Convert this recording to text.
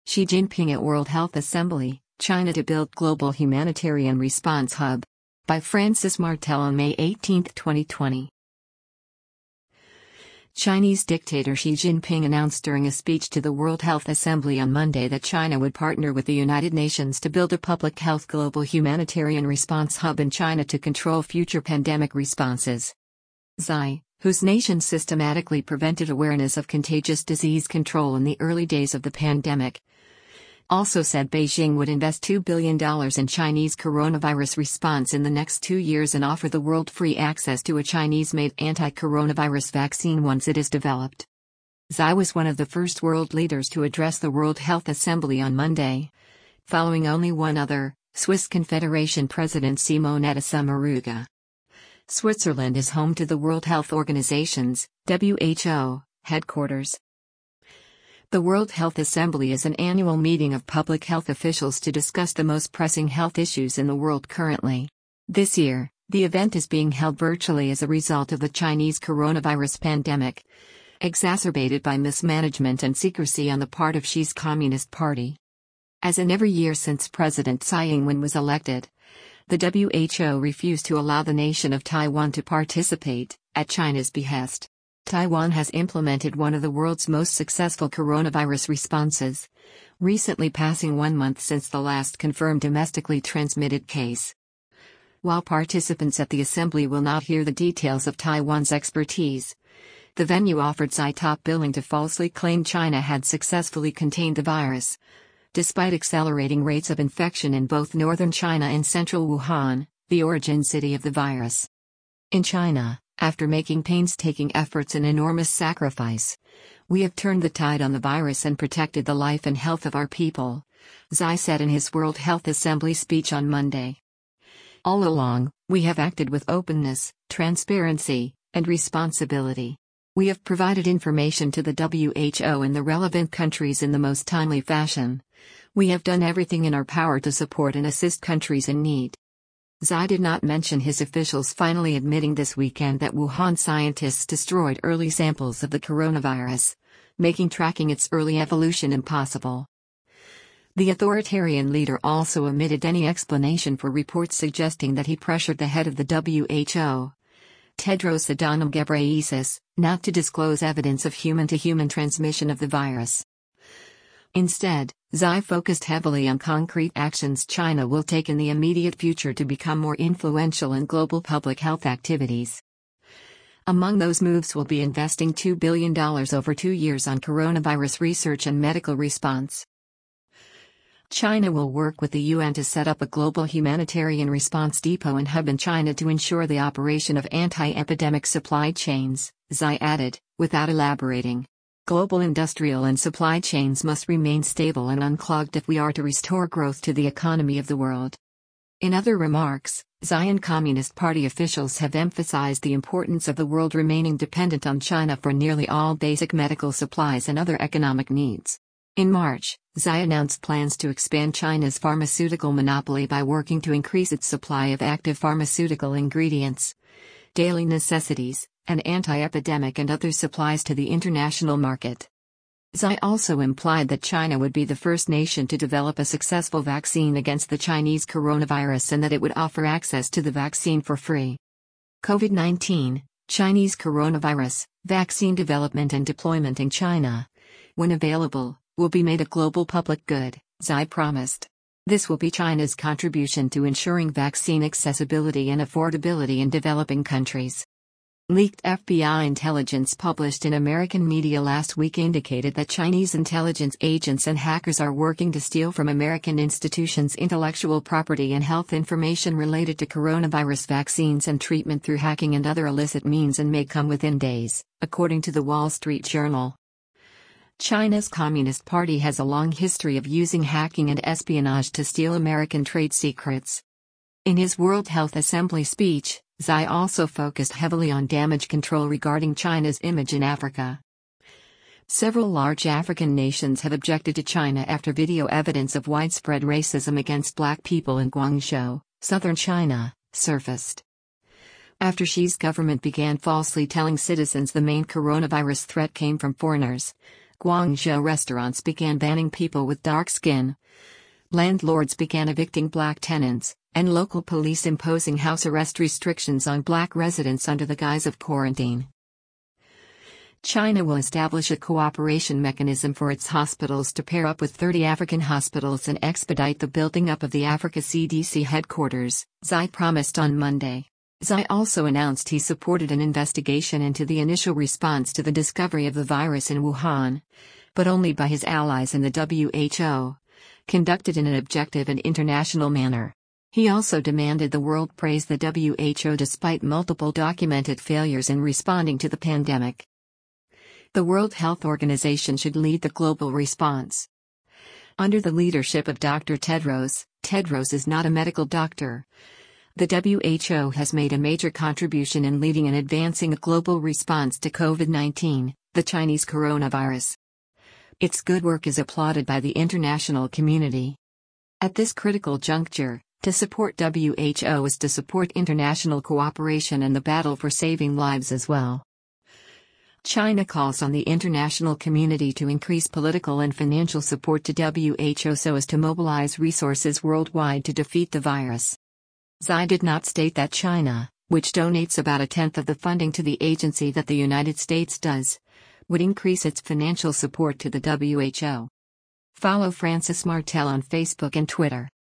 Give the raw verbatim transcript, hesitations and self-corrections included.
Xi Jinping at World Health Assembly, China to build global humanitarian response hub. By Francis Martel on May eighteenth, twenty twenty. Chinese dictator Xi Jinping announced during a speech to the World Health Assembly on Monday that China would partner with the United Nations to build a public health global humanitarian response hub in China to control future pandemic responses. Xi, whose nation systematically prevented awareness of contagious disease control in the early days of the pandemic, also said Beijing would invest two billion dollars in Chinese coronavirus response in the next two years and offer the world free access to a Chinese-made anti-coronavirus vaccine once it is developed. Xi was one of the first world leaders to address the World Health Assembly on Monday, following only one other, Swiss Confederation President Simonetta Sommaruga. Switzerland is home to the World Health Organization's, W H O, headquarters. The World Health Assembly is an annual meeting of public health officials to discuss the most pressing health issues in the world currently. This year, the event is being held virtually as a result of the Chinese coronavirus pandemic, exacerbated by mismanagement and secrecy on the part of Xi's Communist Party. As in every year since President Tsai Ing-wen was elected, the W H O refused to allow the nation of Taiwan to participate, at China's behest. Taiwan has implemented one of the world's most successful coronavirus responses, recently passing one month since the last confirmed domestically transmitted case. While participants at the assembly will not hear the details of Taiwan's expertise, the venue offered Xi top billing to falsely claim China had successfully contained the virus, despite accelerating rates of infection in both northern China and central Wuhan, the origin city of the virus. In China, after making painstaking efforts and enormous sacrifice, we have turned the tide on the virus and protected the life and health of our people, Xi said in his World Health Assembly speech on Monday. All along, we have acted with openness, transparency, and responsibility. We have provided information to the W H O and the relevant countries in the most timely fashion. We have done everything in our power to support and assist countries in need. Xi did not mention his officials finally admitting this weekend that Wuhan scientists destroyed early samples of the coronavirus, making tracking its early evolution impossible. The authoritarian leader also omitted any explanation for reports suggesting that he pressured the head of the W H O, Tedros Adhanom Ghebreyesus, not to disclose evidence of human-to-human transmission of the virus. Instead, Xi focused heavily on concrete actions China will take in the immediate future to become more influential in global public health activities. Among those moves will be investing two billion dollars over two years on coronavirus research and medical response. China will work with the U N to set up a global humanitarian response depot and hub in China to ensure the operation of anti-epidemic supply chains, Xi added, without elaborating. Global industrial and supply chains must remain stable and unclogged if we are to restore growth to the economy of the world. In other remarks, Xi and Communist Party officials have emphasized the importance of the world remaining dependent on China for nearly all basic medical supplies and other economic needs. In March, Xi announced plans to expand China's pharmaceutical monopoly by working to increase its supply of active pharmaceutical ingredients, daily necessities, and anti-epidemic and other supplies to the international market. Xi also implied that China would be the first nation to develop a successful vaccine against the Chinese coronavirus and that it would offer access to the vaccine for free. COVID nineteen, Chinese coronavirus, vaccine development and deployment in China, when available, will be made a global public good, Xi promised. This will be China's contribution to ensuring vaccine accessibility and affordability in developing countries. Leaked F B I intelligence published in American media last week indicated that Chinese intelligence agents and hackers are working to steal from American institutions intellectual property and health information related to coronavirus vaccines and treatment through hacking and other illicit means and may come within days, according to the Wall Street Journal. China's Communist Party has a long history of using hacking and espionage to steal American trade secrets. In his World Health Assembly speech, Xi also focused heavily on damage control regarding China's image in Africa. Several large African nations have objected to China after video evidence of widespread racism against black people in Guangzhou, southern China, surfaced. After Xi's government began falsely telling citizens the main coronavirus threat came from foreigners, Guangzhou restaurants began banning people with dark skin. Landlords began evicting black tenants, and local police imposing house arrest restrictions on black residents under the guise of quarantine. China will establish a cooperation mechanism for its hospitals to pair up with thirty African hospitals and expedite the building up of the Africa C D C headquarters, Xi promised on Monday. Xi also announced he supported an investigation into the initial response to the discovery of the virus in Wuhan, but only by his allies in the W H O, conducted in an objective and international manner. He also demanded the world praise the W H O despite multiple documented failures in responding to the pandemic. The World Health Organization should lead the global response. Under the leadership of Doctor Tedros, Tedros is not a medical doctor. The W H O has made a major contribution in leading and advancing a global response to COVID nineteen, the Chinese coronavirus. Its good work is applauded by the international community. At this critical juncture, to support W H O is to support international cooperation and the battle for saving lives as well. China calls on the international community to increase political and financial support to W H O so as to mobilize resources worldwide to defeat the virus. Xi did not state that China, which donates about a tenth of the funding to the agency that the United States does, would increase its financial support to the W H O. Follow Francis Martel on Facebook and Twitter.